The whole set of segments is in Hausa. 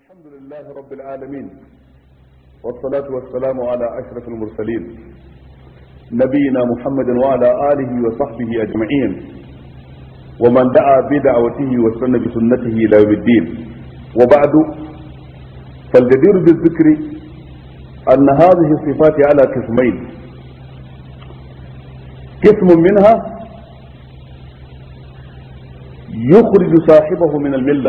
الحمد لله رب العالمين، والصلاة والسلام على أشرف المرسلين نبينا محمد وعلى آله وصحبه أجمعين، ومن دعا بدعوته واستنى بسنته إلى يوم الدين. وبعد، فالجدير بالذكر أن هذه الصفات على قسمين: قسم منها يخرج صاحبه من الملة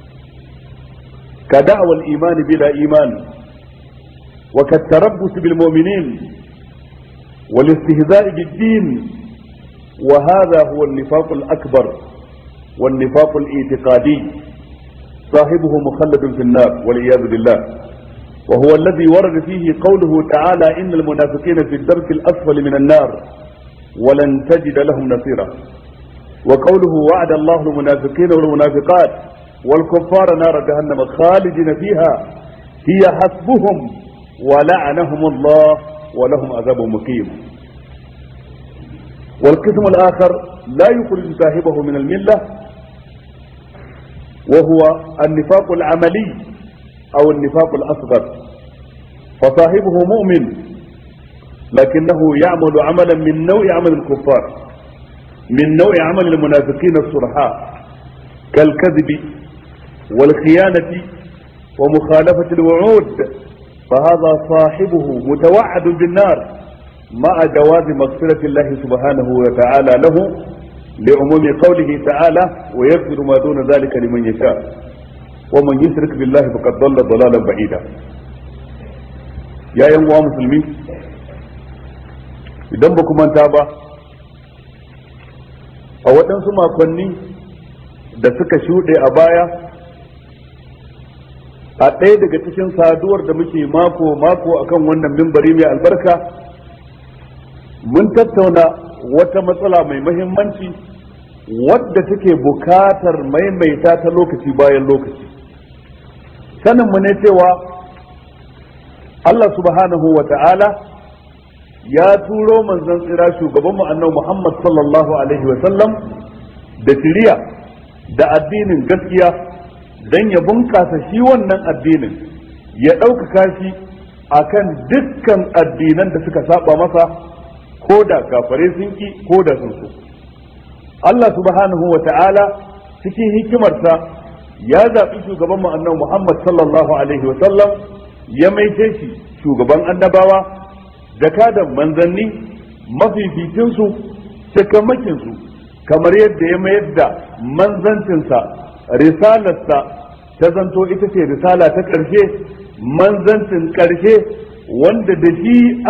كدعوى الإيمان بلا إيمان، وكالتربص بالمؤمنين والاستهزاء بالدين، وهذا هو النفاق الأكبر والنفاق الاعتقادي، صاحبه مخلد في النار والعياذ بالله، وهو الذي ورد فيه قوله تعالى: إن المنافقين في الدرك الأسفل من النار ولن تجد لهم نصيرا، وقوله: وعد الله المنافقين والمنافقات والكفار نار جهنم خالدين فيها هي حسبهم ولعنهم الله ولهم عذاب مقيم. والقسم الآخر لا يخرج صاحبه من الملة، وهو النفاق العملي أو النفاق الأصغر، فصاحبه مؤمن لكنه يعمل عملا من نوع عمل الكفار، من نوع عمل المنافقين الصرحاء، كالكذب والخيانة ومخالفة الوعود، فهذا صاحبه متوعد بالنار مع جواز مغفرة الله سبحانه وتعالى له، لعموم قوله تعالى: ويغفر ما دون ذلك لمن يشاء ومن يشرك بالله فقد ضل ضلالا بعيدا. يا أيها المسلمين، idan ba ku manta ba, a waɗansu makonni da suka shuɗe a baya, a ɗaya daga cikin saduwar da muke mako akan wannan mimbari mai albarka, mun tattauna wata matsala mai muhimmanci wadda take bukatar maimaita ta lokaci bayan lokaci. Saninmu ne cewa Allah subhanahu wa ta'ala ya turo manzon tsira shugabanmu annabi Muhammad sallallahu alaihi wa sallam da shiriya da addinin gaskiya dan ya bunkasa shi wannan addinin, ya ɗaukaka shi akan dukkan addinan da suka saba masa, ko da kafare sun ki ko da sun so. Allah subhanahu wa ta'ala cikin hikimarsa ya zaɓi shugabanmu annabi Muhammad sallallahu alaihi wa sallam, ya maice shi shugaban annabawa, jakadan manzanni, mafificinsu, cikamakinsu, kamar yadda ya mayar da manzancinsa, risalarsa ta zanto ita ce risala ta ƙarshe, manzancin ƙarshe wanda da shi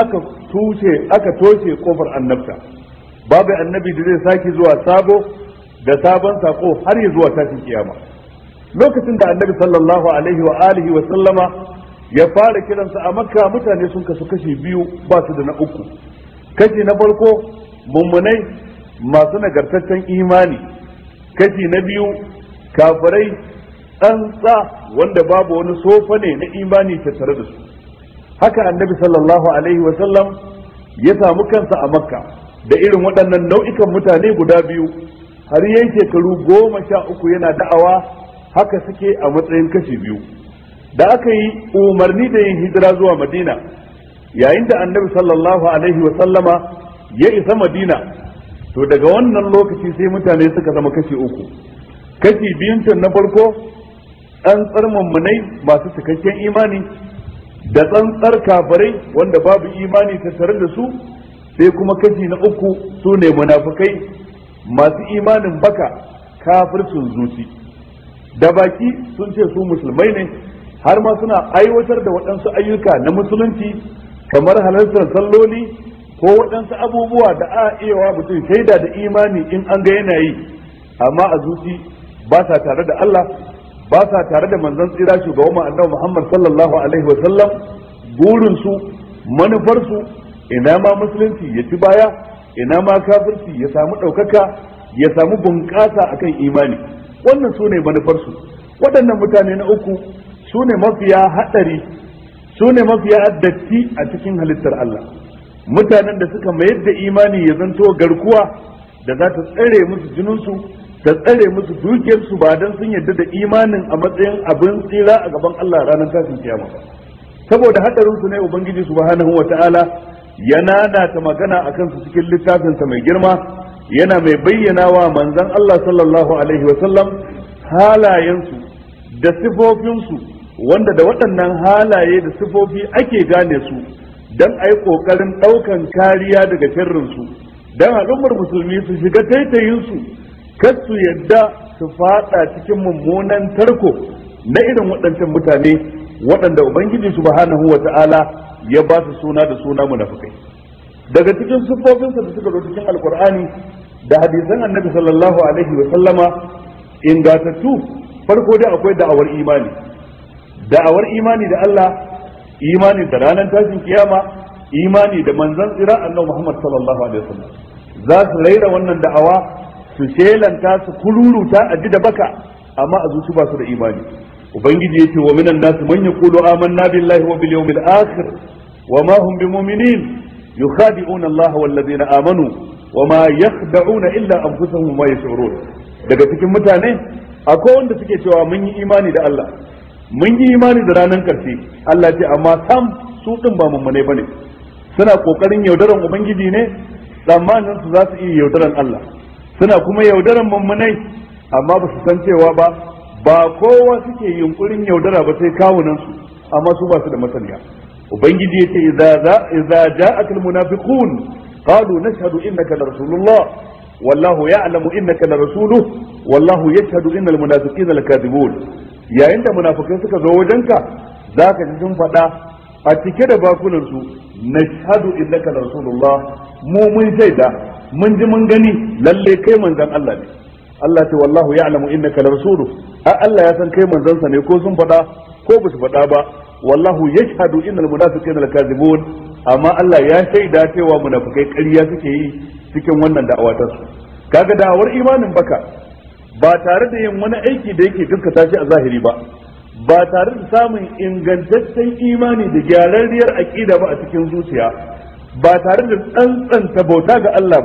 aka toshe kofar annabta. Babu annabi da zai sake zuwa sabo da sabon sako har ya zuwa tashin kiyama. Lokacin da annabi sallallahu alaihi wa alihi wa sallama ya fara kiransa a Makka, mutane sun kasu kashi biyu, ba su da na uku. Kashi na farko mummunai masu nagartaccen imani, kashi na biyu kafirai tsantsa wanda babu wani sofa ne na imani tattare da su. Haka annabi sallallahu alaihi wa sallam ya samu kansa a Makka da irin waɗannan nau'ikan mutane guda biyu, har yayin shekaru 13 yana da'awa. Haka suke a matsayin kashi biyu. Da aka yi umarni da yin hijira zuwa Madina, yayin da annabi sallallahu alaihi wa sallama ya isa Madina, to daga wannan lokaci sai mutane suka zama kashi uku. Kashi biyun can na farko tsantsar mummunai masu cikakken imani, da tsantsar kafirai wanda babu imani tattare da su, sai kuma kashi na uku su ne munafukai masu imanin baka, kafircin zuci. Da baki sun ce su musulmai ne, har ma suna aiwatar da waɗansu ayyuka na musulunci kamar halartar salloli ko waɗansu abubuwa da a iya wa mutum shaida da imani in an ga yana yi, amma a zuci ba sa tare da Allah, ba sa tare da manzon tsira shugaban annabi Muhammad sallallahu alaihi wa sallam. Burin su, manufar su, ina ma musulunci ya ci baya, ina ma kafirci ya samu ɗaukaka, ya samu bunƙasa akan imani. Wannan su ne manufar su. Waɗannan mutane na uku su ne mafiya haɗari, su ne mafiya datti a cikin halittar Allah. Mutanen da suka mayar da imani ya zanto garkuwa da za ta tsare musu jininsu, ta tsare musu dukiyarsu ba dan sun yarda da imanin a matsayin abin tsira a gaban Allah ranar tashin kiyama saboda hadarin su ne ubangiji subhanahu wataala yana da ta magana akan su cikin littafin sa mai girma yana mai bayyana wa manzon Allah sallallahu alaihi wa sallam halayensu da sifofinsu wanda da waɗannan halaye da sifofi ake gane su dan ayi kokarin daukan kariya daga sharrin su dan al'ummar musulmi su shiga taitayin su kar su yadda su fada cikin mummunan tarko na irin waɗancan mutane waɗanda ubangiji subhanahu wata'ala ya ba su suna da suna munafikai daga cikin siffofinsa da suka zo cikin alkur'ani da hadisan annabi sallallahu alaihi wa sallama ingatattu farko dai akwai da'awar imani da Allah imani da ranar tashin kiyama imani da manzon tsira annabi Muhammad sallallahu alaihi wa sallam za su raira wannan da'awa su shelanta su kururuta a ji da baka amma a zuci ba su da imani ubangiji yace wa minan nas man yaqulu amanna billahi wa bil yawmil akhir wa ma hum bimu'minin yukhadi'una Allah wal ladina amanu wa ma yakhda'una illa anfusahum ma yash'urun daga cikin mutane akwai wanda suke cewa mun yi imani da Allah mun yi imani da ranar karshe Allah ce amma sam su din ba mummune bane suna kokarin yaudaran ubangiji ne tsammanin su za su iya yaudaran Allah suna kuma yaudaran mummunai amma ba su san cewa ba kowa suke yunkurin yaudara ba sai kawunan su amma su ba su da masaniya ubangiji yace idza ja'aka almunafiqun qalu nashhadu innaka la rasulullah wallahu ya'lamu innaka la rasuluhu wallahu yashhadu innal munafiqina lakadibun yayin da munafikai suka zo wajenka zaka ji sun faɗa a cike da bakunan su nashhadu innaka la rasulullah mu mun shaida mun ji mun gani lalle kai manzon Allah ne Allah ce wallahu ya'lamu innaka la rasuluhu Allah ya san kai manzon sa ne ko sun faɗa ko ba su faɗa ba wallahu yashhadu innal munafiqina lakazibun amma Allah ya shaida cewa munafikai ƙarya suke yi cikin wannan da'awa ta su kaga da'awar imanin baka ba tare da yin wani aiki da yake gaskata shi a zahiri ba tare da samun ingantaccen imani da gyararriyar aqida ba a cikin zuciya ba tare da tsantsanta bauta ga Allah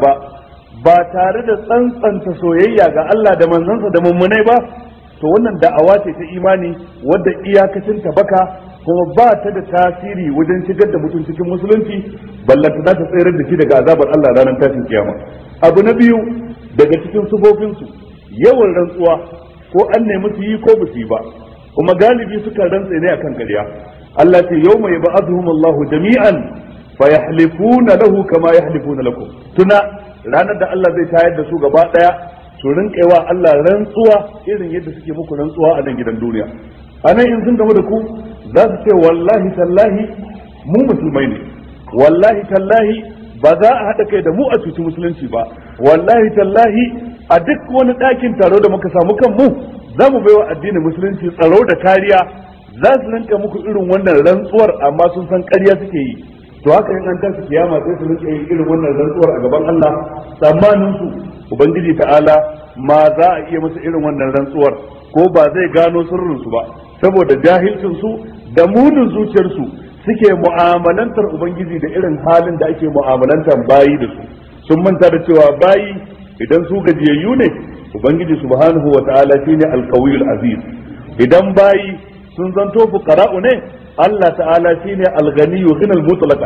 ba tare da tsantsanta soyayya ga Allah da manzansa da mummunai ba to wannan da'awa ce ta imani wadda iyakacin ta baka kuma ba ta da tasiri wajen shigar da mutum cikin musulunci ballanta za ta tsayar da shi daga azabar Allah ranar tashin kiyama abu na biyu daga cikin sufofinsu yawan rantsuwa ko an nemi su yi ko ba su yi ba kuma galibi suka rantsa ne akan ƙarya Allah ce yawma yab'athuhum Allahu jami'an fa yahlifuna lahu kama yahlifuna lakum tuna ranar da Allah zai tayar da su gaba daya su rinƙewa Allah rantsuwa irin yadda suke muku rantsuwa a nan gidan duniya anan in sun gamu da ku za su ce wallahi tallahi mu musulmai ne wallahi tallahi ba za a haɗa kai da mu a cuci musulunci ba wallahi tallahi a duk wani ɗakin taro da muka samu kanmu za mu baiwa addinin musulunci tsaro da kariya za su rinka muku irin wannan rantsuwar amma sun san ƙarya suke yi to haka in an tashi kiyama sai su rinka yin irin wannan rantsuwar a gaban Allah tsammanin su ubangiji ta'ala ma za a iya masa irin wannan rantsuwar ko ba zai gano sirrin su ba saboda jahilcin su da munin zuciyar su suke mu'amalantar ubangiji da irin halin da ake mu'amalantar bayi da su sun manta da cewa bayi idan su gajiyayyu ne ubangiji subhanahu wa ta'ala shine al-qawiyul aziz idan bayi sun zanto fuqara'u ne Allah ta'ala shine al-ghaniyyu ghinal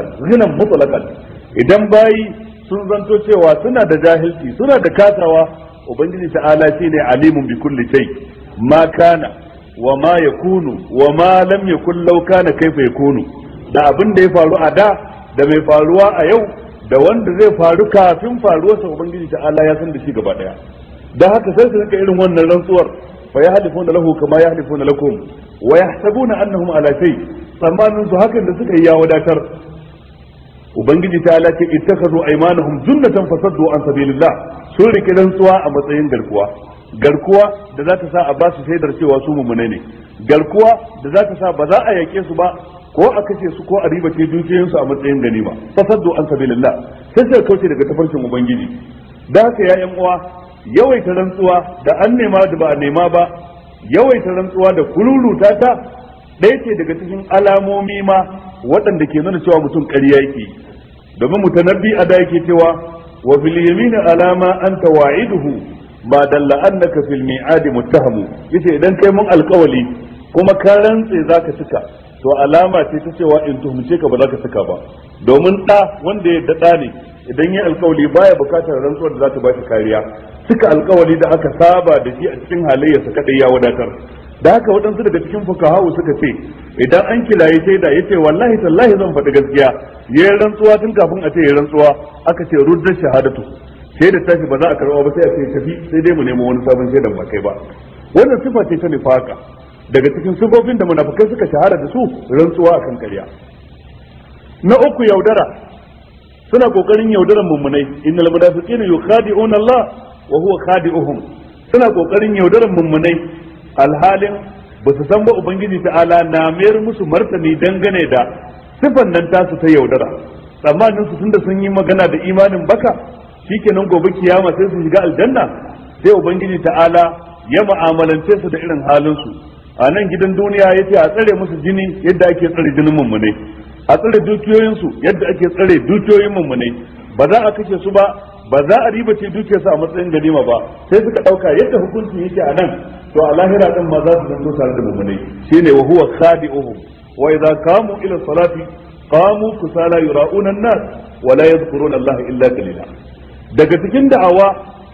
mutlaqan idan bayi sun zanto cewa suna da jahilci suna da kasawa ubangiji ta'ala shine alimun bi kulli shay ma kana wa ma yakunu wa ma lam yakun law kana kaifa yakunu da abin da ya faru a da mai faruwa a yau da wanda zai faru kafin faruwarsa ubangiji ta'ala ya san da shi gaba daya dan haka sai su rinka irin wannan rantsuwar fa yahlifuna lahu kama yahlifuna lakum wa yahsabuna annahum ala shay tsammanin su hakan da suka yi ya wadatar ubangiji ta'ala ce ittakhadhu aymanahum junnatan fasaddu an sabilillah sun rike rantsuwa a matsayin garkuwa da za ta sa a ba su shaidar cewa su mummune ne garkuwa da za ta sa ba za a yake su ba ko a kashe su ko a riba ce dukiyoyinsu a matsayin ganima fasaddu an sabilillah sai sai kauce daga tafarkin ubangiji da haka ya yan uwa yawaita rantsuwa da an nema da ba a nema ba yawaita rantsuwa da kururuta ta ɗaya ce daga cikin alamomi ma waɗanda ke nuna cewa mutum ƙarya yake domin mutanabbi a da yake cewa wa fil yamin alama anta wa'iduhu ma dalla annaka fil mi'adi muttahamu yace idan kai mun alƙawali kuma ka rantse zaka cika to alama ce ta cewa in tuhumce ka ba za ka cika ba, domin da wanda ya dada ne idan ya alƙawali baya bukatar rantsuwar da za ta ba shi kariya. Cika alƙawali da aka saba da shi a cikin halayyarsa kadai ya wadatar. Da haka waɗansu daga cikin fukahawu suka ce idan an kilaye shaida yace wallahi tallahi zan faɗi gaskiya, yayin rantsuwa tun kafin a ce yayin rantsuwa aka ce ruddar shahadatu, shaida tashi ba za a karɓa ba sai a ce tafi sai dai mu nemo wani sabon shaidan ba kai ba. Wannan sifa ce ta nifaka daga cikin sifofin da munafikai suka shahara da su, rantsuwa akan ƙarya. Na uku, yaudara, suna kokarin yaudaran mummunai, innal munafiqina yukhadi'una Allah wa huwa khadi'uhum, suna kokarin yaudaran mummunai alhalin ba su san ba ubangiji ta'ala na mayar musu martani dangane da sifan nan tasu ta yaudara. Tsammanin su tunda sun yi magana da imanin baka shikenan gobe kiyama sai su shiga aljanna, sai ubangiji ta'ala ya mu'amalance su da irin halin su. A nan gidan duniya yace a tsare musu jini yadda ake tsare jinin mummunai, a tsare dukiyoyin su yadda ake tsare dukiyoyin mummunai, ba za a kashe su ba, ba za a ribace dukiyarsu a matsayin ganima ba, sai suka dauka yadda hukuncin yake a nan to a lahira din ma za su zanto tare da mummunai. Shine wa huwa khadi'uhum wa idza qamu ila salati qamu kusala yura'una an-nas wa la yadhkuruna Allah illa qalila. Daga cikin da'awa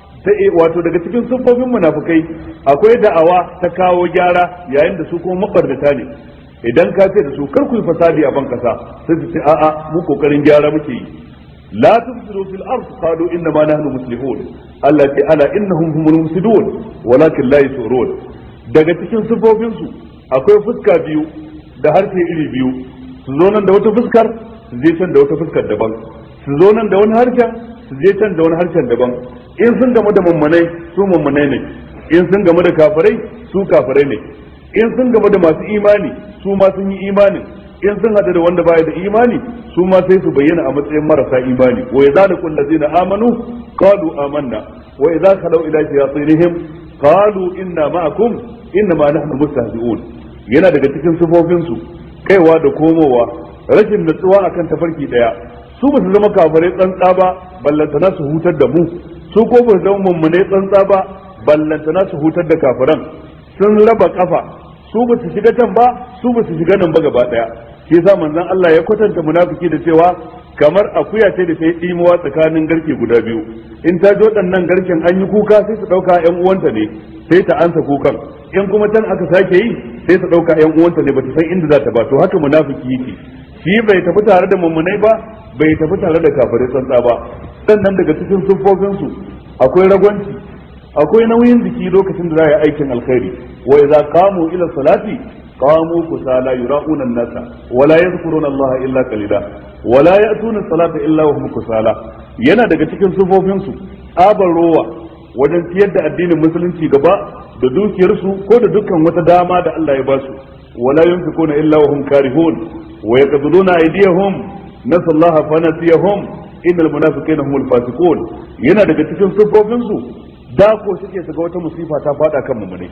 wato daga cikin siffofin munafikai akwai da'awa ta kawo gyara yayin da su kuma mabarnata ne. Idan ka ce da su kar ku yi fasadi a ban kasa sai su ce a'a mu kokarin gyara muke yi. لا تفسدوا في الأرض قالوا إنما نحن مسلمون التي ألا إنهم هم المفسدون ولكن لا يشعرون. daga cikin sifofinsu akwai fuska biyu da harshe iri biyu, su zo nan da wata fuskar su je can da wata fuskar daban, su zo nan da wani harshen su je can da wani harshen daban. In sun gamu da mummunai su mummunai ne, in sun gamu da kafirai su kafirai ne, in sun gamu da masu imani su ma sun yi imanin, in sun hada da wanda baya da imani su ma sai su bayyana a matsayin marasa imani. Wa idza laqul ladzina amanu qalu amanna wa idza khalu ila shayatinihim qalu inna ma'akum inna ma nahnu mustahzi'un. Yana daga cikin sifofin su kaiwa da komowa, rashin nutsuwa akan tafarki daya. Su ba su zama kafirai tsantsa ba ballantana su hutar da mu, su ko ba su zama mummune tsantsa ba ballantana su hutar da kafiran. Sun raba kafa, su ba su shiga can ba su ba su shiga nan ba gaba daya. Shi yasa manzon Allah ya kwatanta munafiki da cewa kamar akuya ce da ta yi dimuwa tsakanin garke guda biyu. In ta jo nan garken an yi kuka sai su dauka ƴan uwanta ne sai ta ansa kukan, in kuma can aka sake yi sai su dauka ƴan uwanta ne bata san inda za ta ba. To haka munafiki yake, shi bai tafi tare da mummunai ba bai tafi tare da kafirai tsantsa ba. Sannan daga cikin siffofin su akwai ragwanci, akwai nauyin jiki lokacin da za a yi aikin alkhairi. Wa idza qamu ila salati qamu kusala yura'una an-nasa wa la yadhkuruna Allah illa qalila wa la ya'tuna as-salata illa wa hum kusala. Yana daga cikin sifofin su abar rowa wajen ciyar da addinin musulunci gaba da dukiyar su ko da dukkan wata dama da Allah ya ba su. Wa la yunfiquna illa wa hum karihun wa yaqbiduna aydiyahum nasallaha fa nasiyahum innal munafiqina humul fasiqun. Yana daga cikin sifofin su da ko suke su ga wata musifa ta fada kan mummune,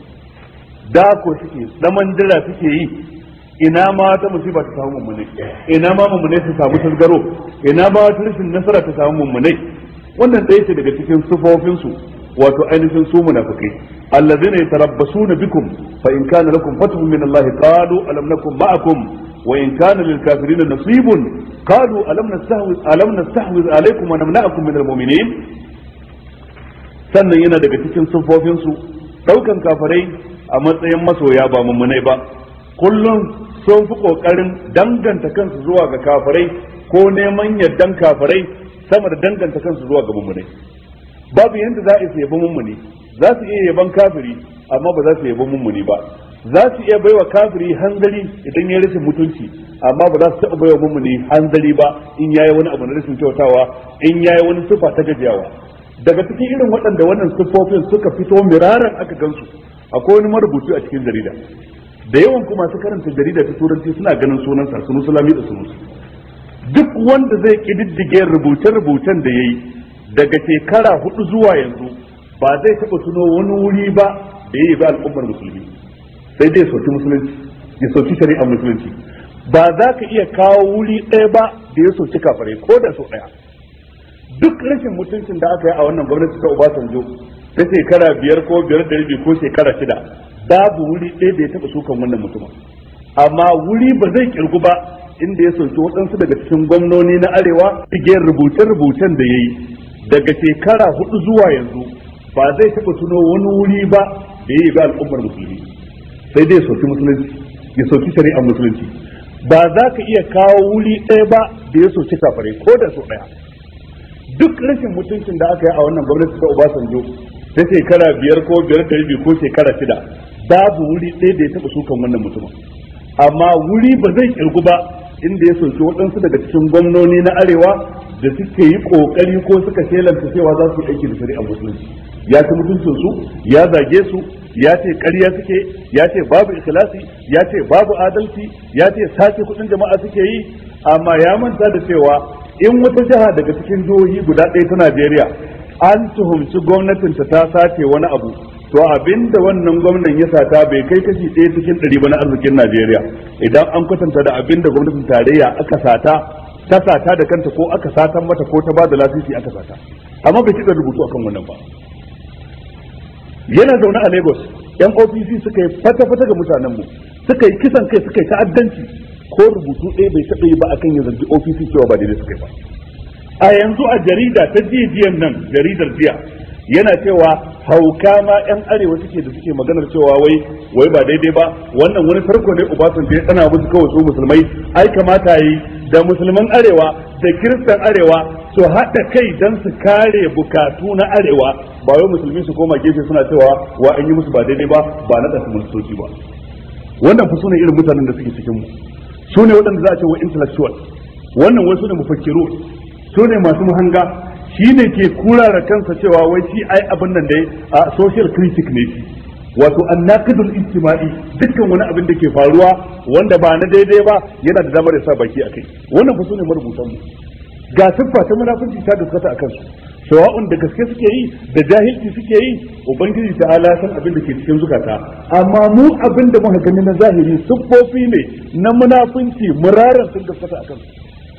da ko suke zaman jira suke yi ina ma wata musiba ta samu mummune, ina ma mummune su samu tasgaro, ina ma wata rashin nasara ta samu mummune. Wannan ɗaya ce daga cikin sifofin su wato ainihin su munafikai. allazina yatarabbasuna bikum fa in kana lakum fathun min Allah qalu alam nakum ma'akum wa in kana lil kafirin nasibun qalu alam nastahwiz alaykum wa namna'akum min al mu'minin. Sannan yana daga cikin sifofin su daukan kafirai a matsayin masoya ba mummunai ba. Kullum sun fi kokarin danganta kansu zuwa ga kafirai ko neman yardan kafirai sama da danganta kansu zuwa ga mummunai. Babu yanda za a yaba mummuni, za su iya yaban kafiri amma ba za su yaba mummuni ba. Za su iya baiwa kafiri hanzari idan ya rashin mutunci amma ba za su taɓa baiwa mummuni hanzari ba in yayi wani abu na rashin kyautawa, in yayi wani sifa ta gajiyawa. Daga cikin irin waɗanda wannan siffofin suka fito miraran aka gansu akwai wani marubuci a cikin jarida. Da yawan kuma su karanta jarida ta turanci suna ganin sunansa Sunusi Lamido Sunusi. Duk wanda zai kididdige rubuce-rubucen da yayi daga shekara 4 zuwa yanzu ba zai taɓa tuno wani wuri ba da yayi ba al'ummar musulmi, sai dai soki musulunci, ya soki shari'ar musulunci. Ba za ka iya kawo wuri ɗaya ba da ya soki kafirai ko da sau ɗaya. Duk rashin mutuncin da aka yi a wannan gwamnati ta Obasanjo ta shekara 5 ko 5.5 ko shekara 6 babu wuri ɗaya da ya taɓa sukan wannan mutumin. Amma wuri ba zai kirgu ba inda ya soki waɗansu daga cikin gwamnoni na arewa igiyar rubuce-rubucen da ya yi daga shekara 4 zuwa yanzu ba zai taɓa tuno wani wuri ba da ya yi ga al'ummar musulmi, sai dai ya soki musulunci, ya soki shari'ar musulunci. Ba za ka iya kawo wuri ɗaya ba da ya soki kafare ko da sau ɗaya. Duk rashin mutuncin da aka yi a wannan gwamnati ta Obasanjo ta shekara 5 ko 5.5 ko shekara 6 babu wuri ɗaya da ya taɓa sukan wannan mutumin. Amma wuri ba zai kirgu ba inda ya soki waɗansu daga cikin gwamnoni na arewa da suke yi ƙoƙari ko suka shelanta cewa za su yi aiki da shari'ar musulunci. Ya ci mutuncin su, ya zage su, ya ce ƙarya suke, ya ce babu ikhlasi, ya ce babu adalci, ya ce sace kuɗin jama'a suke yi, amma ya manta da cewa in wata jiha daga cikin jihohi guda ɗaya ta Najeriya an tuhumci gwamnatinta ta sace wani abu, to abinda wannan gwamnan ya sata bai kai kashi 1 cikin 100 ba na arzikin Najeriya idan an kwatanta da abinda gwamnatin tarayya aka sata ta sata da kanta ko aka satan mata ko ta bada lasisi aka sata, amma bai cika rubutu akan wannan ba. Yana zaune a Lagos, yan OPC suka yi fata-fata ga mutanenmu, suka yi kisan kai, suka yi ta'addanci, ko rubutu ɗaya bai taɓa yi ba akan ya zargi OPC cewa ba daidai suka yi ba. A yanzu a jarida ta jiyan nan, jaridar jiya, yana cewa hauka ma yan arewa suke da suke maganar cewa wai ba daidai ba, wannan wani farko ne Obasanjo ya tsana musu kawai su musulmai, ai kamata yi da musulman arewa da kiristan arewa su haɗa kai don su kare bukatu na arewa, ba wai musulmi su koma gefe suna cewa wa an yi musu ba daidai ba na ɗansu ministoci ba. Wannan fa sune irin mutanen da suke cikin mu, su ne waɗanda za a ce wa intellectual, wannan wasu ne mufakkiru, su ne masu muhanga, shi ne ke kurara kansa cewa wai shi ai abin nan dai a social critic ne shi, wato annaqidul ijtima'i, dukkan wani abin da ke faruwa wanda ba na daidai ba yana da damar ya sa baki akai. Wannan fa sune marubutan mu, ga siffa ta munafunci ta gaskata akan su, sawa'un da gaske suke yi da jahilci suke yi, ubangiji ta'ala san abin da ke cikin zukata, amma mu abin da muka gani na zahiri siffofi ne na munafunci muraran sun gaskata akan su.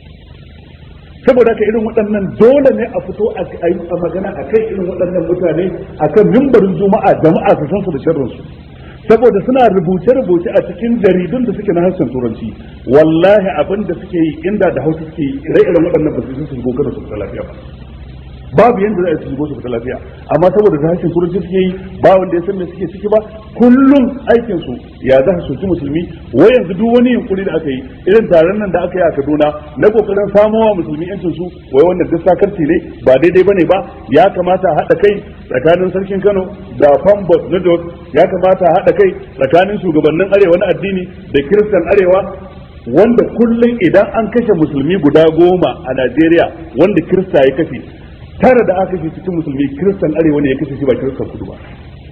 Saboda haka irin waɗannan dole ne a fito a magana a kai irin waɗannan mutane a kan mimbarin juma'a jama'a su san su da sharrinsu, saboda suna rubuce-rubuce a cikin jaridun da suke na harshen turanci. Wallahi abin da suke yi inda da hausa suke yi ire-iren waɗannan ba su su shigo kada su fita lafiya ba, babu yanda za a su shigo su fita lafiya, amma saboda da harshen turanci suke yi ba wanda ya san me suke ciki ba, kullum aikin su ya za su soki musulmi. Wai yanzu duk wani yunkuri da aka yi irin taron nan da aka yi a Kaduna na kokarin samowa musulmi yancin su, wai wannan duk sakarci ne, ba daidai bane ba, ya kamata a haɗa kai tsakanin sarkin Kano da Fambot na Jos, ya kamata a haɗa kai tsakanin shugabannin arewa na addini da kiristan arewa, wanda kullum idan an kashe musulmi guda 10 a Najeriya wanda kirista ya kashe, 9 da aka kashe cikin musulmi kiristan arewa ne ya kashe shi ba kiristan kudu ba.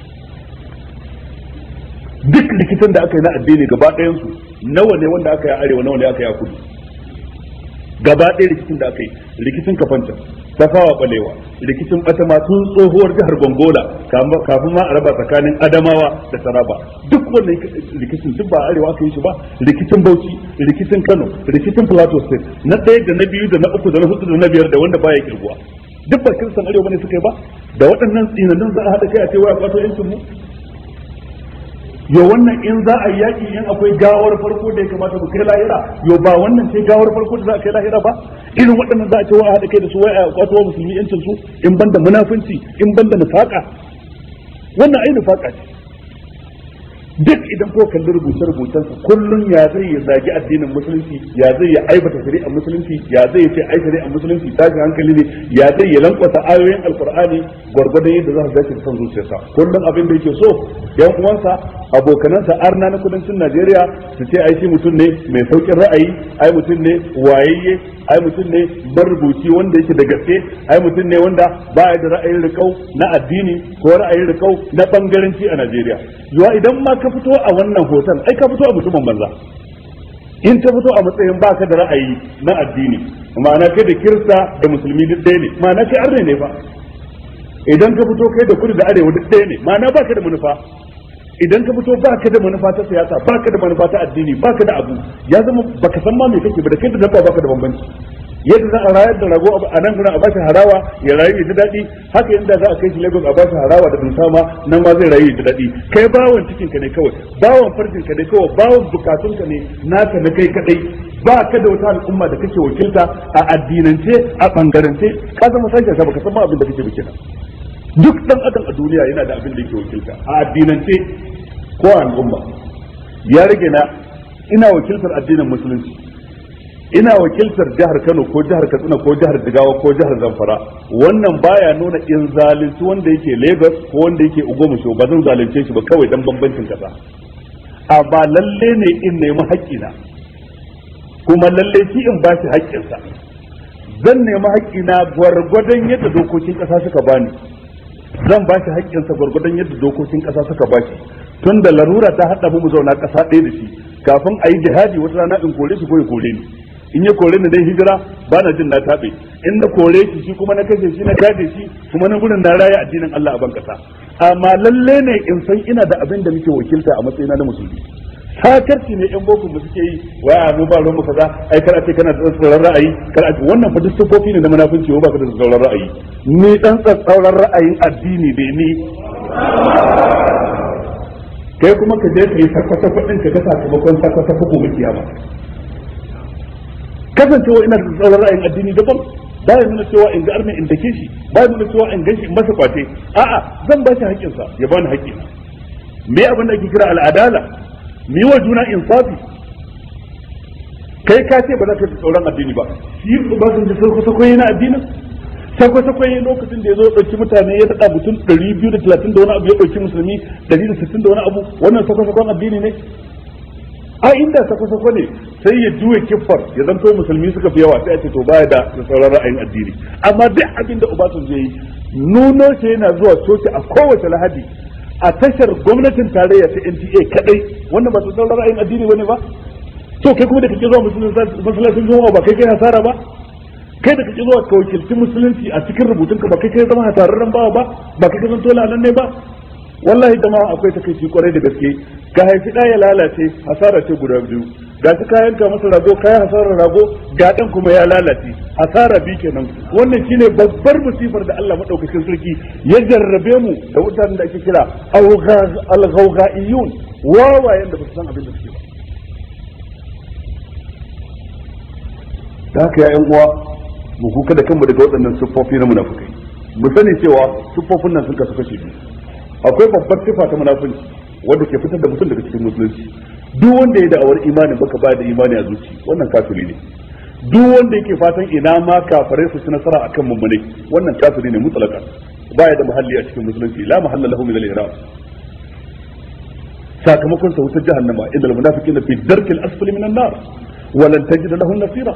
Duk likitan da aka yi na addini gaba ɗayan su nawa ne wanda aka yi a arewa, nawa ne aka yi a kudu? Gaba ɗaya rikicin da aka yi, rikicin Kafancan, Tafawa Balewa, rikicin Batama tun tsohuwar jihar Gongola kafin ma a raba tsakanin Adamawa da Taraba, duk wannan rikicin duk ba a arewa aka yi shi ba. Rikicin Bauchi, rikicin Kano, rikicin Plateau State, na 1 da na 2 da na 3 da na 4 da na 5 da wanda baya kirguwa, duk ba kiristan arewa ne suka yi ba. Da waɗannan tsinannun za a haɗa kai a ce wai a kwato yancin mu? Yo wannan in za a yaki in akwai gawar farko da ya kamata mu kai lahira, yo ba wannan ce gawar farko da za a kai lahira ba? Irin waɗannan za a ce wa a haɗa kai da su wai a kwato wa musulmi yancin su, in banda munafunci, in banda nifaka. Wannan ai nifaka ce. Duk idan ko kalli rubuce-rubucen sa kullun ya zai ya zagi addinin musulunci, ya zai ya aibata shari'ar musulunci, ya zai ya ce ai shari'ar musulunci tashin hankali ne, ya zai ya lankwasa ayoyin alkur'ani gwargwadon yadda za su dace da son zuciyarsa. Kullum abin da yake so yan uwansa abokanansa arna na kudancin Najeriya su ce ai shi mutum ne mai saukin ra'ayi, ai mutum ne wayayye, ai mutum ne marubuci wanda yake da gaske, ai mutum ne wanda ba ya da ra'ayin rikau na addini ko ra'ayin rikau na bangaranci a Najeriya. Zuwa idan ma ka fito a wannan hoton ai ka fito a mutumin banza. In ka fito a matsayin baka da ra'ayi na addini, ma'ana kai da kirista da musulmi duk ɗaya ne, ma'ana kai arne ne fa. Idan ka fito kai da kudu da arewa duk ɗaya ne, ma'ana baka da manufa. Idan ka fito baka da manufa ta siyasa, baka da manufa ta addini, baka da abu, ya zama baka san ma me kake ba, da kai da dabba baka da bambanci. yadda za a rayar da rago a nan gurin a bashi harawa ya rayu ya ji daɗi, haka yadda za a kai shi Lagos a bashi harawa da dunsama nan ma zai rayu ya ji daɗi. Kai bawan cikin ka ne kawai, bawan farjin ka ne kawai, bawan bukatun ka ne naka na kai kadai, ba ka da wata al'umma da kake wakilta a addinance a bangarance, ka zama sake sa baka san ma abin da kake bikina. Duk dan adam a duniya yana da abin da yake wakilta a addinance ko a al'umma. Ya rage na ina wakiltar addinin musulunci, ina wakiltar jihar Kano ko jihar Katsina ko jihar Jigawa ko jihar Zamfara, wannan baya nuna in zalunci wanda yake Lagos ko wanda yake Ogbomoso, ba zan zalunce shi ba kawai dan bambancin kasa. Amma lalle ne in nemi haƙƙina, kuma lalle shi in bashi haƙƙinsa. Zan nemi haƙƙina gwargwadon yadda dokokin ƙasa suka bani, zan bashi haƙƙinsa gwargwadon yadda dokokin ƙasa suka bashi. Tun da larura ta haɗa mu zauna ƙasa ɗaya da shi, kafin a yi jihadi wata rana in kore shi ko ya kore ni. In ya kore ni dai hijira ba na jin na taɓe, in na kore shi kuma na kashe shi na gaje shi kuma na gudun na raya addinin Allah a ban ƙasa. Amma lalle ne in san ina da abin da muke wakilta a matsayina na musulmi. Sakarci ne yan boko mu suke yi, waya mu ba ruwan mu kaza, ai kar a ce kana da tsauraran ra'ayi, kar a ce wannan fa duk sufofi ne na munafunci, ba ka da tsauraran ra'ayi. Ni dan tsauraran ra'ayin addini ne ni. Kai kuma ka je ka yi sakwata din ka ga sakamakon sakwata ko gobe kiyama. Kasancewa ina da tsauran ra'ayin addini daban ba ya nuna cewa in ga arme in dake shi, ba ya nuna cewa in ganshi in masa kwace. A'a, zan ba shi haƙƙinsa ya bani haƙƙina. Me abin da ake kira al'adala, mi wa juna insafi. Kai ka ce ba za ka yi tsauran addini ba, shi ba sun ji sako yana addinin. Sako lokacin da ya zo ɗauki mutane ya daɗa mutum 230 da wani abu ya ɗauki musulmi 160 da wani abu, wannan sakon addini ne. A inda sako ne sai ya juya kiffar ya zanto musulmi suka fi yawa, sai a ce to baya da sauran ra'ayin addini. Amma duk abin da Obasanjo yi, nuno shi yana zuwa coci a kowace Lahadi a tashar gwamnatin tarayya ta NTA kadai, wannan ba su sauran ra'ayin addini bane ba. To kai kuma da kake zuwa masallacin juma'a ba kai hasara ba, kai da kake zuwa ka wakilci musulunci a cikin rubutunka ba kai zama hasararren bawa ba kai zanto lalan ne ba. Wallahi da ma akwai takaici kwarai da gaske, ka haifi ɗaya ya lalace hasara ce guda biyu, ga shi kayan ka masa rago kayan hasarar rago, ga ɗan kuma ya lalace hasara bi kenan. Wannan shine babbar musifar da Allah madaukakin sarki ya jarrabe mu da mutanen da ake kira al-ghawghaiyun, wawayen da ba su san abin da suke ba. Da haka ya uwa mu kuka da kanmu daga waɗannan siffofi na munafukai, mu sani cewa siffofin nan sun kasu kashe biyu. Akwai babbar sifa ta munafunci wanda ke fitar da mutum daga cikin musulunci. Duk wanda ya da'awar imanin baka ba da imani a zuci, wannan kafiri ne. Duk wanda yake fatan ina ma kafirai su ci nasara akan mummune, wannan kafiri ne mutlaka, baya da muhalli a cikin musulunci, la mahalla lahu min al-ihram. Sakamakon sa wutar jahannama, innal munafiqina fi darkil asfali min an-nar wa lan tajid lahum nasira.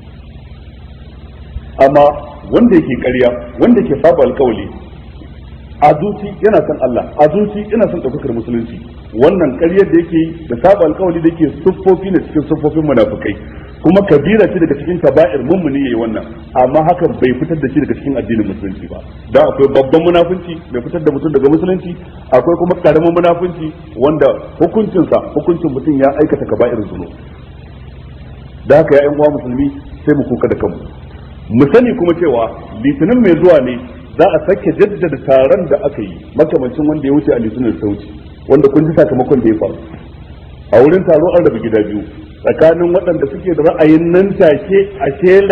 Amma wanda yake ƙarya, wanda yake saba alƙawli, a zuci yana son Allah, a zuci yana son ɗaukakar musulunci, wannan ƙaryar da yake da saba alƙawli da yake siffofi ne cikin siffofin munafikai, kuma kabira ce daga cikin kaba'ir mummuni yayi wannan, amma hakan bai fitar da shi daga cikin addinin musulunci ba. Da akwai babban munafunci bai fitar da mutum daga musulunci, akwai kuma karamin munafunci wanda hukuncin mutum ya aikata kaba'ir zunub. Da haka ya ƴan uwa musulmi sai mu kuka da kanmu. Mu sani kuma cewa litinin mai zuwa ne za a sake jaddada taron da aka yi makamancin wanda ya wuce a litinin da wuce, wanda kun ji sakamakon da ya faru. A wurin taro an rabu gida biyu, tsakanin waɗanda suke da ra'ayin nan take a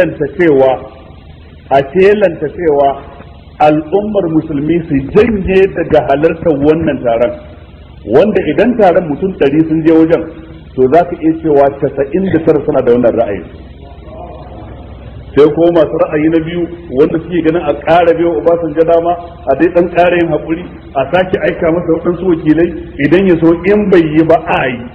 shelanta cewa al'ummar musulmi su janye daga halartar wannan taron, wanda idan taron mutum 100 sun je wajen, to za ka iya cewa 99 suna da wannan ra'ayin. Sai ko masu ra'ayi na biyu wanda suke ganin a ƙara biyo Obasanjo dama, a dai ɗan ƙara yin haƙuri, a sake aika masa waɗansu wakilai, idan ya so in bai yi ba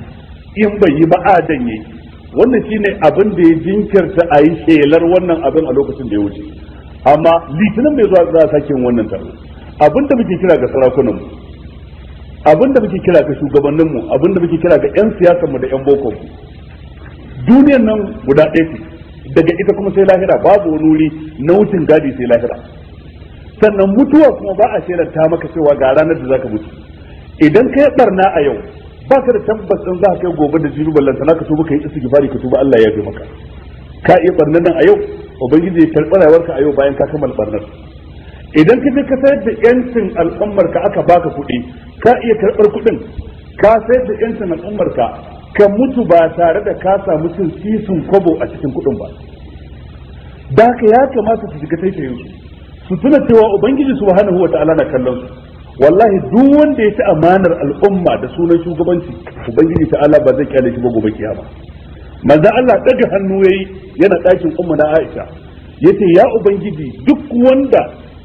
a danye. Wannan shine abin da ya jinkirta a yi shelar wannan abin a lokacin da ya wuce. Amma litinin mai zuwa za a sake yin wannan taro. Abin da muke kira ga sarakunanmu, abin da muke kira ga shugabanninmu, abin da muke kira ga 'yan siyasarmu da 'yan bokonmu, duniyar nan guda ɗaya ce, daga ita kuma sai lahira, babu wani wuri na wucin gadi sai lahira. Sannan mutuwa kuma ba a shelanta maka cewa ga ranar da zaka mutu. Idan kai barna a yau ba ka da tabbas din za ka kai gobe da jibi ballanta naka tuba kai istighfari ka tuba Allah ya yafe maka. Ka iya barnan nan a yau ubangiji ya karɓi rayuwarka a yau bayan ka kammala barnar. Idan ka je ka sayar da yancin al'ummar ka aka baka kuɗi, ka iya karɓar kuɗin ka sayar da yancin al'ummar ka mutu ba tare da ka samu cin sisin kwabo a cikin kuɗin ba. Da haka ya kamata su shiga taitayin su tuna cewa ubangiji subhanahu wata'ala na kallon su. Wallahi duk wanda ya ci amanar al'umma da sunan shugabanci, ubangiji ta'ala ba zai kyale shi ba gobe kiyama. Manzo Allah daga hannu yayi yana ɗakin ummu na Aisha, yace ya ubangiji duk wanda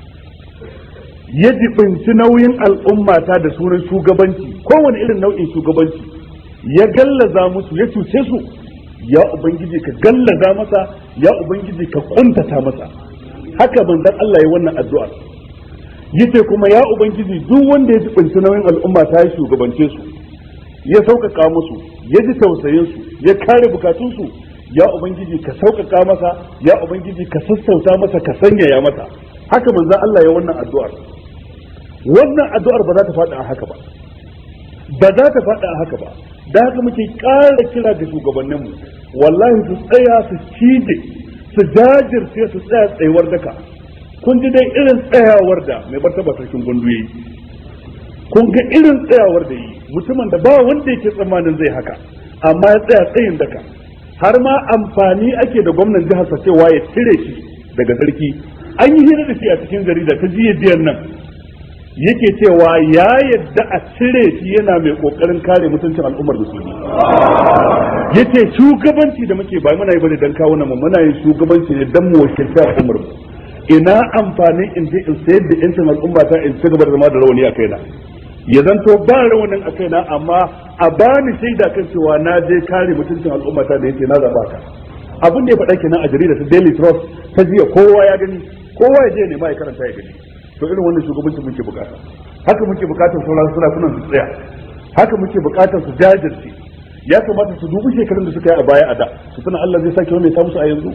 ya jibinci nauyin al'ummata da sunan shugabanci, kowane irin nau'in shugabanci, ya gallaza musu ya cuce su, ya ubangiji ka gallaza masa, ya ubangiji ka kuntata masa. Haka manzon Allah ya wannan addu'a. Yace kuma ya ubangiji duk wanda ya jibinci nauyin al'ummata ya shugabance su, ya sauƙaƙa musu, ya ji tausayin su, ya kare bukatun su, ya ubangiji ka sauƙaƙa masa, ya ubangiji ka sassauta masa, ka sanyaya masa. Haka manzon Allah ya wannan addu'ar. Wannan addu'ar ba za ta faɗa a haka ba, ba za ta faɗa a haka ba. Da haka muke ƙara kira ga shugabanninmu, wallahi su tsaya su cije, su jajirce, su tsaya tsayuwar daka. Kun ji dai irin tsayawar da mai martaba sarkin Gwandu yayi, kun ga irin tsayawar da yi, mutumin da ba wanda yake tsammanin zai haka, amma ya tsaya tsayin daka. Har ma amfani ake da gwamnan jihar sa cewa ya cire shi daga sarki. An yi hira da shi a cikin jarida ta jiyan nan, yake cewa ya yadda a cire shi yana mai kokarin kare mutuncin al'ummar musulmi. Yace shugabanci da muke ba muna yi bane dan kawo mu, muna yin shugabanci ne dan mu wakilci al'ummar mu. Ina amfanin in je in sayar da yancin al'umma ta in ci gaba da zama da rawani a kaina, ya zanto ba rawanin a kaina amma a bani shaida kan cewa na je kare mutuncin al'umma ta da yake na zaba ka. Abin da ya faɗa kenan a jarida ta Daily Trust ta jiya, kowa ya gani, kowa ya je ne ma ya karanta ya gani. To irin wannan shugabanci muke bukata. Haka muke bukatar sauran sarakunan su tsaya, haka muke bukatar su jajirce. Ya kamata su dubi shekarun da suka yi a baya a da, su tuna Allah zai sake wani ta musu a yanzu.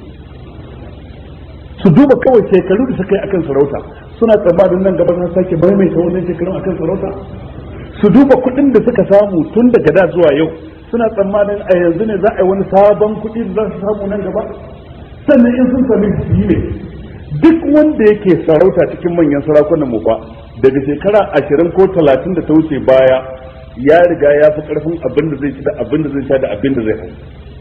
Su duba kawai shekaru da suka yi akan sarauta, suna tsammanin nan gaba na sake maimaita wannan shekarun akan sarauta. Su duba kuɗin da suka samu tun daga da zuwa yau, suna tsammanin a yanzu ne za a yi wani sabon kuɗi da za su samu nan gaba. Sannan in sun sami su ne, duk wanda yake sarauta cikin manyan sarakunan mu fa daga shekara 20 ko 30 da ta wuce baya ya riga ya fi karfin abin da zai ci da abin da zai sha da abin da zai hau.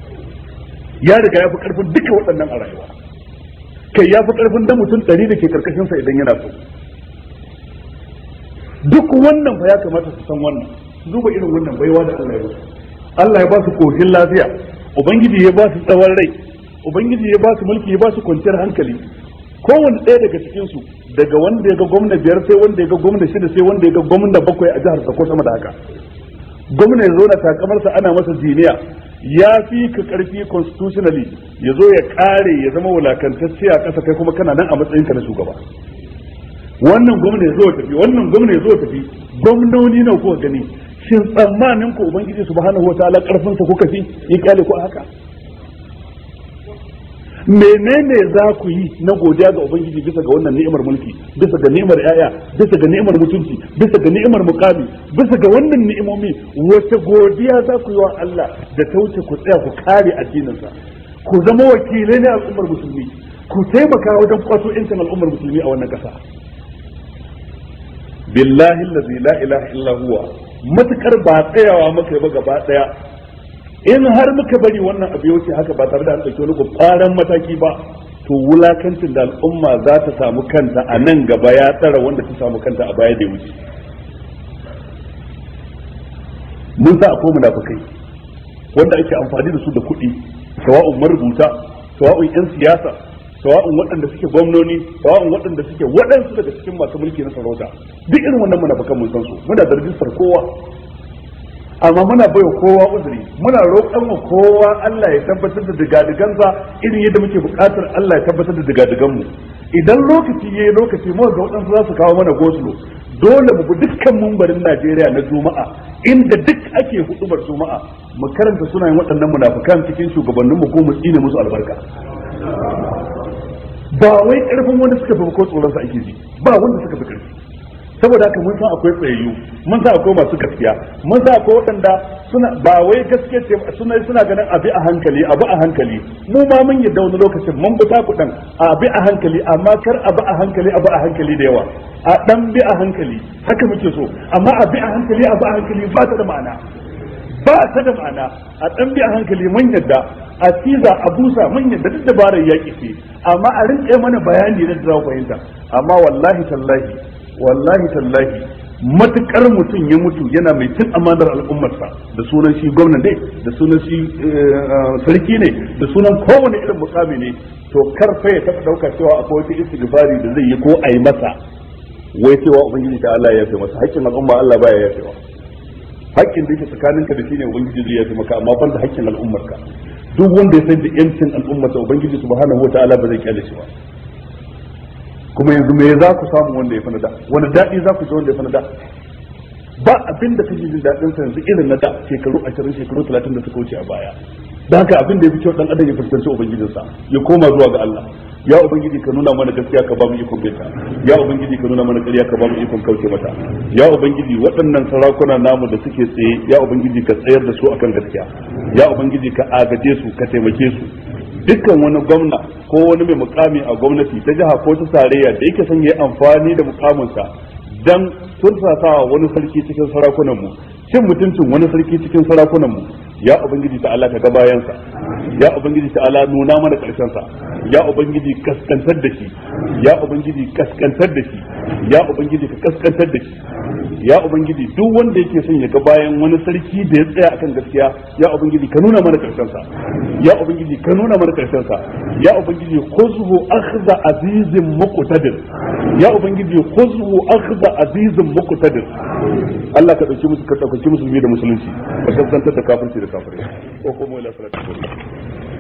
Ya riga ya fi karfin duka waɗannan a rayuwa, kai ya fi karfin da mutum 100 da ke karkashin sa idan yana so. Duk wannan fa ya kamata su san wannan, su duba irin wannan baiwa da Allah ya musu. Allah ya ba su koshin lafiya, ubangiji ya ba su tsawon rai, ubangiji ya ba su mulki, ya ba su kwanciyar hankali. Kowane ɗaya daga cikinsu, daga wanda ya ga gwamna 5 sai wanda ya ga gwamna 6 sai wanda ya ga gwamna 7 a jihar ko sama da haka. Gwamna ya zo na takamarsa ana masa jiniya, ya fi ka karfi constitutionally, ya zo ya kare ya zama wulakantacce a ƙasa, kai kuma kana nan a matsayinka na shugaba. Wannan gwamna ya zo tafi, wannan gwamna ya zo tafi, gwamnoni nawa kuka gani? Shin tsammanin ku ubangiji subhanahu wataala karfin sa kuka fi ya kyale ku haka? Menene za ku yi na godiya ga ubangiji bisa ga wannan ni'imar mulki, bisa ga ni'imar yaya, bisa ga ni'imar mutunci, bisa ga ni'imar mukami, bisa ga wannan ni'imomi? Wace godiya za ku yi wa Allah da ta wuce ku tsaya ku kare addinin sa, ku zama wakilai na al'ummar musulmi, ku taimaka wajen kwato yancin al'ummar musulmi a wannan kasa? Billahi allazi la ilaha illa huwa, matukar ba tsayawa muka ba gaba daya, in har muka bari wannan abu yauce haka ba tare da an ɗauki wani ƙwaƙwaran mataki ba, to wulakancin da al'umma za ta samu kanta a nan gaba ya tsara wanda ta samu kanta a baya da ya wuce. Mun sa akwai munafukai wanda ake amfani da su da kuɗi, sawa'un marubuta, sawa'un 'yan siyasa, sawa'un waɗanda suke gwamnoni, sawa'un waɗanda suke waɗansu daga cikin masu mulki na sarauta. Duk irin wannan munafukan mun san su, muna da rajistar kowa. Amma muna baiwa kowa uzuri, muna roƙon wa kowa Allah ya tabbatar da digadigansa irin yadda muke buƙatar Allah ya tabbatar da digadiganmu. Idan lokaci yayi lokaci mu ga waɗansu za su kawo mana gosulo, dole mu bi dukkan mumbarin Najeriya na Juma'a inda duk ake hudubar Juma'a mu karanta sunayen waɗannan munafikan cikin shugabannin mu ko mu tsine musu albarka. Ba wai ƙarfin wanda suka fi ko tsoron sa ake ji, ba wanda suka fi ƙarfi. saboda haka mun san akwai tsayayyu, mun san akwai masu gaskiya, mun san akwai waɗanda suna ba wai gaskiya ce suna ganin abi a hankali mu ma mun yadda wani lokacin mun buta kuɗin abi a hankali amma kar abi a hankali da yawa a dan bi a hankali haka muke so amma abi a hankali ba ta da ma'ana a dan bi a hankali mun yadda a ciza a busa mun yadda duk dabarar yaƙi ce amma a rinƙe mana bayani da za ku fahimta amma wallahi tallahi matukar mutum ya mutu yana mai cin amanar al'ummarsa da sunan shi gwamna ne da sunan shi sarki ne da sunan kowane irin mukami ne to karfe ya taɓa ɗauka cewa akwai wata istighfari da zai yi ko a yi masa wai cewa ubangiji ta Allah ya yafe masa haƙƙin al'umma Allah baya yafewa haƙƙin da yake tsakaninka da shi ne ubangiji zai yafe maka amma ban da haƙƙin al'ummarka duk wanda ya san da yancin al'ummarsa ubangiji subhanahu wataala ba zai kyale shi ba kuma yanzu me za ku samu wanda ya fi na da wani daɗi za ku ji wanda ya fi na da ba abin da kake jin daɗin sa yanzu irin na da shekaru 20 shekaru 30 da suka wuce a baya da haka abin da ya fi kyau dan adam ya fuskanci ubangijinsa ya koma zuwa ga Allah ya ubangiji ka nuna mana gaskiya ka ba mu ikon binta ya ubangiji ka nuna mana ƙarya ka ba mu ikon kauce mata ya ubangiji waɗannan sarakuna namu da suke tsaye ya ubangiji ka tsayar da su akan gaskiya ya ubangiji ka agaje su ka taimake su dukkan wani gwamna ko wani mai mukami a gwamnati ta jiha ko ta tarayya da yake son ya yi amfani da mukaminsa dan tursasawa wani sarki cikin sarakunan mu cin mutuncin wani sarki cikin sarakunan mu ya ubangiji ta Allah ka ga bayansa ya ubangiji ta Allah nuna mana karshen sa ya ubangiji kaskantar da shi ya ubangiji kaskantar da shi ya ubangiji ka kaskantar da shi ya ubangiji duk wanda yake son ya ga bayan wani sarki da ya tsaya akan gaskiya ya ubangiji ka nuna mana karshen sa ya ubangiji ka nuna mana karshen sa ya ubangiji khuzhu akhdha azizin muqtadir ya ubangiji khuzhu akhdha azizin muqtadir Allah ka dauki musulmi da musulunci ka kaskantar da kafirci da kafirai ko kuma ila salatu